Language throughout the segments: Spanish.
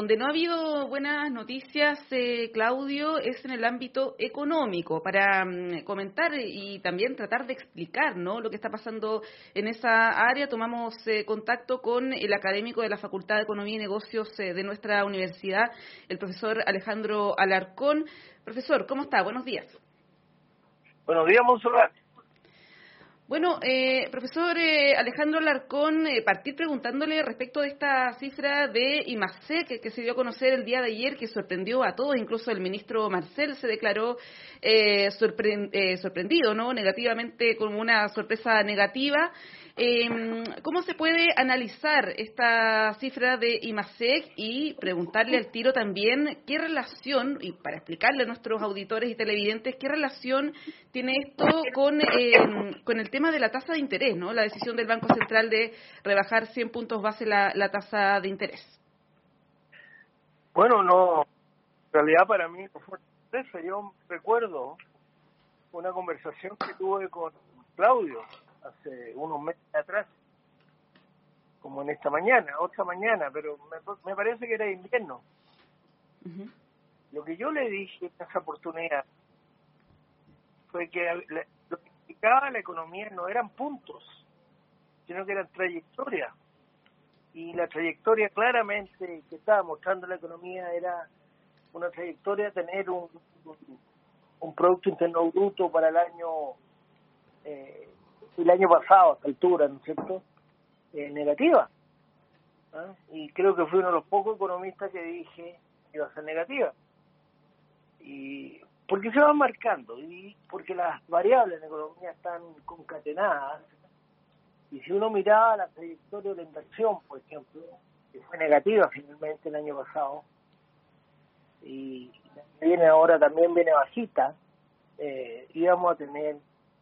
Donde no ha habido buenas noticias, Claudio, es en el ámbito económico, para comentar y también tratar de explicar, ¿no?, lo que está pasando en esa área. Tomamos contacto con el académico de la Facultad de Economía y Negocios de nuestra universidad, el profesor Alejandro Alarcón. Profesor, ¿cómo está? Buenos días. Buenos días, Monserrat. Bueno, profesor Alejandro Alarcón, partir preguntándole respecto de esta cifra de IMASEC que se dio a conocer el día de ayer, que sorprendió a todos, incluso el ministro Marcel se declaró sorprendido, ¿no?, negativamente, como una sorpresa negativa. ¿Cómo se puede analizar esta cifra de IMASEC y preguntarle al tiro también qué relación, y para explicarle a nuestros auditores y televidentes, qué relación tiene esto con el tema de la tasa de interés, ¿no?, la decisión del Banco Central de rebajar 100 puntos base la tasa de interés? Bueno, no, en realidad para mí no fue sorpresa. Yo recuerdo una conversación que tuve con Claudio hace unos meses atrás, como en esta mañana, otra mañana, pero me parece que era invierno. Uh-huh. Lo que yo le dije en esa oportunidad fue que lo que indicaba la economía no eran puntos, sino que eran trayectorias. Y la trayectoria claramente que estaba mostrando la economía era una trayectoria de tener un Producto Interno Bruto para el año pasado, a esta altura, ¿no es cierto?, negativa. ¿Ah? Y creo que fui uno de los pocos economistas que dije que iba a ser negativa. Y porque se van marcando, y porque las variables en economía están concatenadas. Y si uno miraba la trayectoria de la inversión, por ejemplo, que fue negativa finalmente el año pasado, y viene ahora también viene bajita, íbamos a tener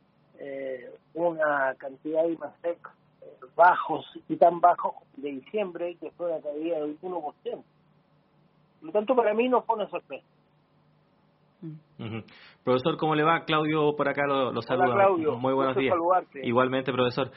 una cantidad de IMASEC bajos y tan bajos de diciembre, que fue una caída del 1%. Por lo tanto, para mí no fue una sorpresa. Uh-huh. Profesor, ¿cómo le va? Claudio por acá lo saluda. Hola, Claudio. Muy buenos días. Saludarte. Igualmente, profesor.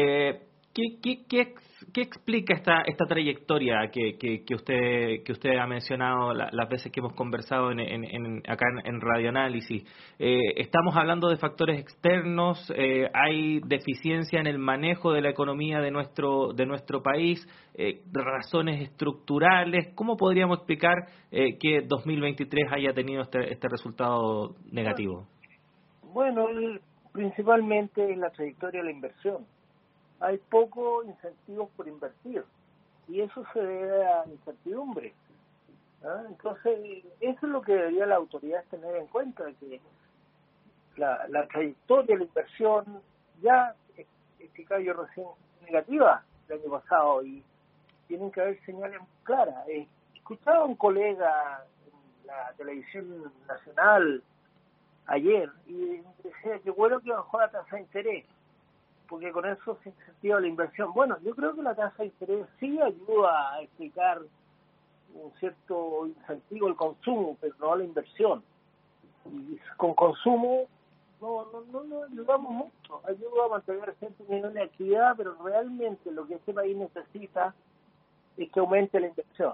¿Qué explica esta trayectoria que usted ha mencionado las veces que hemos conversado acá en Radioanálisis? Estamos hablando de factores externos, hay deficiencia en el manejo de la economía de nuestro país, razones estructurales. ¿Cómo podríamos explicar que 2023 haya tenido este resultado negativo? Bueno, principalmente la trayectoria de la inversión. Hay pocos incentivos por invertir y eso se debe a incertidumbre. ¿Ah? Entonces, eso es lo que debería la autoridad tener en cuenta, que la trayectoria de la inversión ya que cayó recién negativa el año pasado y tienen que haber señales muy claras. Escuchaba a un colega en la televisión nacional ayer y decía que bueno que bajó la tasa de interés, porque con eso se incentiva la inversión. Bueno, yo creo que la tasa de interés sí ayuda a explicar un cierto incentivo al consumo, pero no a la inversión. Y con consumo no ayudamos mucho. Ayuda a mantener ciertos niveles de actividad, pero realmente lo que este país necesita es que aumente la inversión.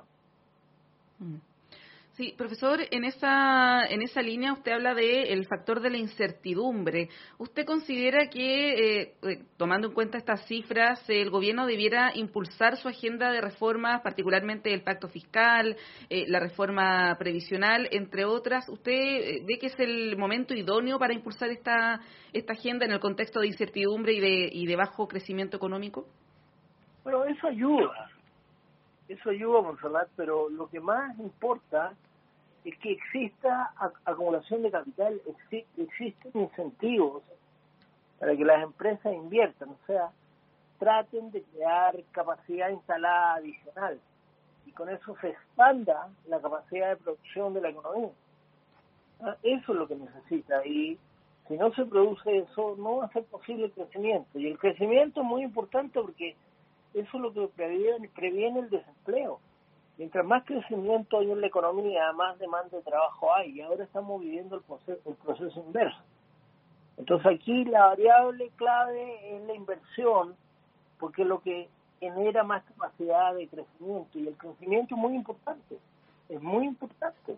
Sí, profesor, en esa línea usted habla del factor de la incertidumbre. ¿Usted considera que, tomando en cuenta estas cifras, el gobierno debiera impulsar su agenda de reformas, particularmente el pacto fiscal, la reforma previsional, entre otras? ¿Usted ve que es el momento idóneo para impulsar esta agenda en el contexto de incertidumbre y de bajo crecimiento económico? Bueno, eso ayuda, Monserrat, pero lo que más importa es que exista acumulación de capital, existen incentivos para que las empresas inviertan, o sea, traten de crear capacidad instalada adicional y con eso se expanda la capacidad de producción de la economía. Eso es lo que necesita, y si no se produce eso, no va a ser posible el crecimiento. Y el crecimiento es muy importante porque eso es lo que previene el desempleo. Mientras más crecimiento hay en la economía, más demanda de trabajo hay, y ahora estamos viviendo el proceso inverso. Entonces aquí la variable clave es la inversión, porque lo que genera más capacidad de crecimiento, y el crecimiento es muy importante, es muy importante.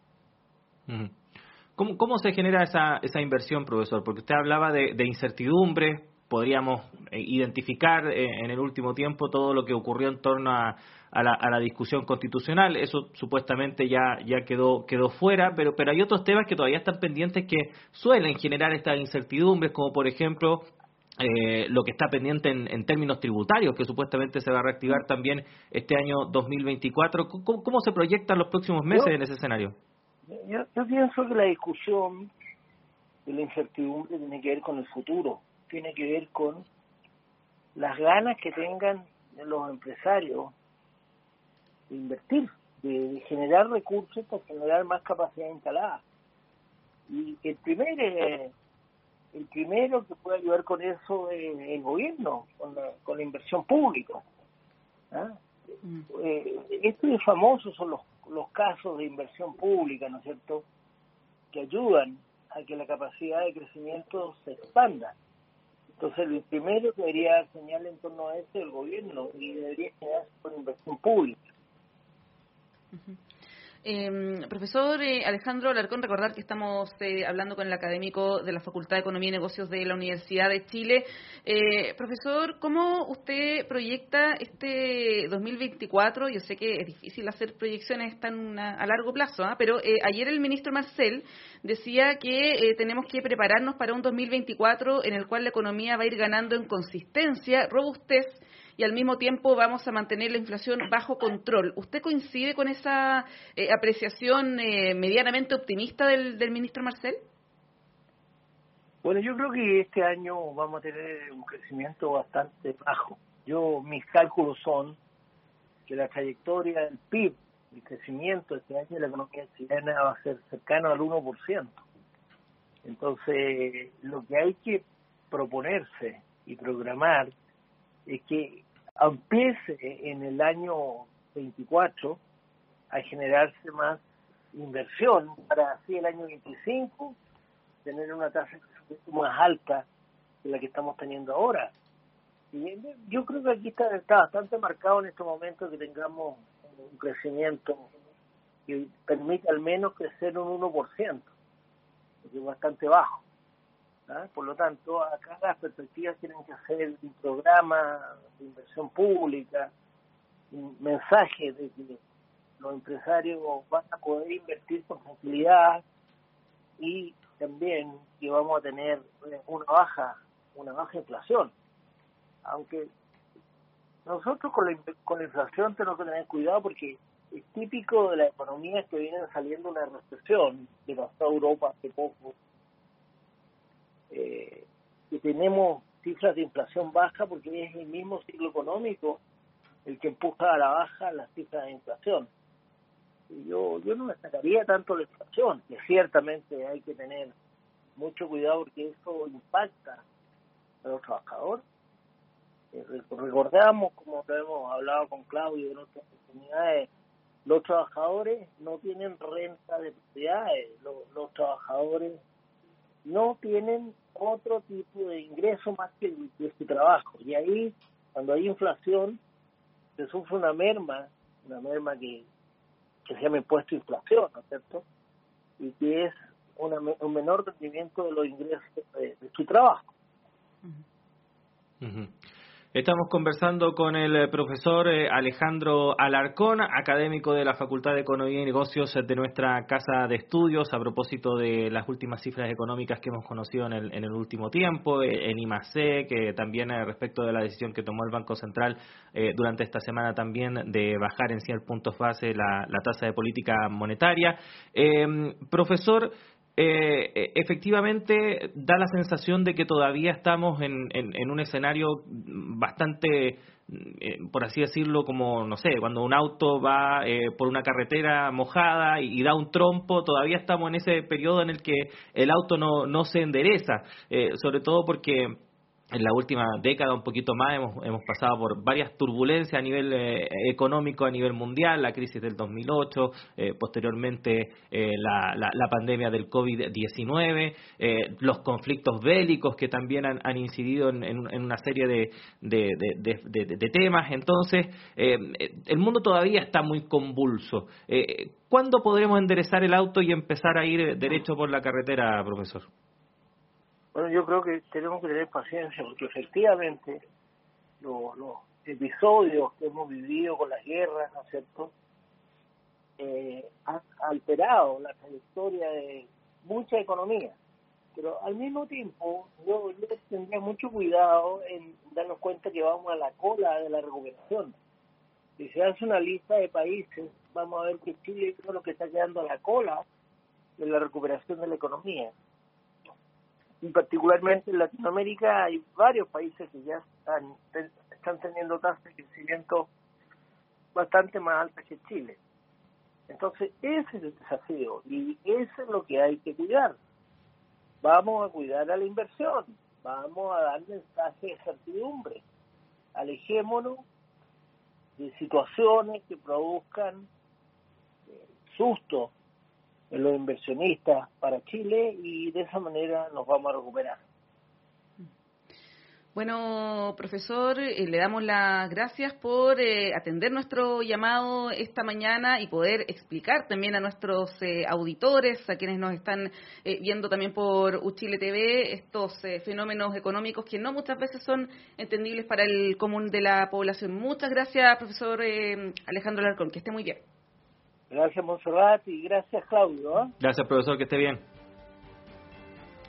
¿Cómo se genera esa inversión, profesor? Porque usted hablaba de incertidumbre, podríamos identificar en el último tiempo todo lo que ocurrió en torno a la discusión constitucional. Eso supuestamente ya quedó fuera, pero hay otros temas que todavía están pendientes que suelen generar estas incertidumbres, como por ejemplo lo que está pendiente en términos tributarios, que supuestamente se va a reactivar también este año 2024. ¿Cómo se proyectan los próximos meses en ese escenario? Yo pienso que la discusión de la incertidumbre tiene que ver con el futuro, tiene que ver con las ganas que tengan los empresarios de invertir, de generar recursos para generar más capacidad instalada. Y el primero que puede ayudar con eso es el gobierno, con la inversión pública. Esto es famoso, son los casos de inversión pública, ¿no es cierto?, que ayudan a que la capacidad de crecimiento se expanda. Entonces, el primero que debería dar señal en torno a eso es el gobierno, y debería generarse por inversión pública. Profesor Alejandro Alarcón, recordar que estamos hablando con el académico de la Facultad de Economía y Negocios de la Universidad de Chile. Profesor, ¿cómo usted proyecta este 2024? Yo sé que es difícil hacer proyecciones tan a largo plazo, pero ayer el ministro Marcel decía que tenemos que prepararnos para un 2024 en el cual la economía va a ir ganando en consistencia, robustez, y al mismo tiempo vamos a mantener la inflación bajo control. ¿Usted coincide con esa apreciación medianamente optimista del ministro Marcel? Bueno, yo creo que este año vamos a tener un crecimiento bastante bajo. Mis cálculos son que la trayectoria del PIB, el crecimiento este año de la economía chilena va a ser cercano al 1%. Entonces, lo que hay que proponerse y programar es que empiece en el año 24 a generarse más inversión para así el año 25 tener una tasa de crecimiento más alta que la que estamos teniendo ahora. Y yo creo que aquí está bastante marcado en estos momentos que tengamos un crecimiento que permita al menos crecer un 1%, porque es bastante bajo. Por lo tanto, acá las perspectivas tienen que ser un programa de inversión pública, un mensaje de que los empresarios van a poder invertir con tranquilidad, y también que vamos a tener una baja inflación. Aunque nosotros con la inflación tenemos que tener cuidado, porque es típico de las economías que vienen saliendo una recesión, que pasó a Europa hace poco, que tenemos cifras de inflación baja, porque es el mismo ciclo económico el que empuja a la baja las cifras de inflación. Y yo no destacaría tanto la inflación, que ciertamente hay que tener mucho cuidado porque eso impacta a los trabajadores. Recordamos, como lo hemos hablado con Claudio en otras oportunidades, los trabajadores no tienen renta de propiedades, los trabajadores no tienen otro tipo de ingreso más que su trabajo. Y ahí, cuando hay inflación, se sufre una merma que se llama impuesto de inflación, ¿no es cierto? Y que es un menor rendimiento de los ingresos de su trabajo. Uh-huh. Estamos conversando con el profesor Alejandro Alarcón, académico de la Facultad de Economía y Negocios de nuestra Casa de Estudios, a propósito de las últimas cifras económicas que hemos conocido en el último tiempo, en I+C, que también respecto de la decisión que tomó el Banco Central durante esta semana también de bajar en 100 puntos base la tasa de política monetaria. Profesor, efectivamente da la sensación de que todavía estamos en un escenario bastante, por así decirlo, como, no sé, cuando un auto va por una carretera mojada y da un trompo, todavía estamos en ese periodo en el que el auto no se endereza, sobre todo porque en la última década, un poquito más, hemos pasado por varias turbulencias a nivel económico, a nivel mundial, la crisis del 2008, posteriormente la pandemia del COVID-19, los conflictos bélicos que también han incidido en una serie de temas. Entonces, el mundo todavía está muy convulso. ¿Cuándo podremos enderezar el auto y empezar a ir derecho por la carretera, profesor? Bueno, yo creo que tenemos que tener paciencia, porque efectivamente los episodios que hemos vivido con las guerras, ¿no es cierto?, han alterado la trayectoria de mucha economía. Pero al mismo tiempo, yo tendría mucho cuidado en darnos cuenta que vamos a la cola de la recuperación. Si se hace una lista de países, vamos a ver que Chile es lo que está quedando a la cola de la recuperación de la economía. Y particularmente en Latinoamérica hay varios países que ya están teniendo tasas de crecimiento bastante más altas que Chile. Entonces ese es el desafío y eso es lo que hay que cuidar. Vamos a cuidar a la inversión, vamos a dar mensajes de certidumbre, alejémonos de situaciones que produzcan susto en los inversionistas para Chile y de esa manera nos vamos a recuperar. Bueno, profesor, le damos las gracias por atender nuestro llamado esta mañana y poder explicar también a nuestros auditores, a quienes nos están viendo también por Uchile TV, estos fenómenos económicos que no muchas veces son entendibles para el común de la población. Muchas gracias, profesor Alejandro Alarcón, que esté muy bien. Gracias, Monserrat, y gracias, Claudio. Gracias, profesor, que esté bien.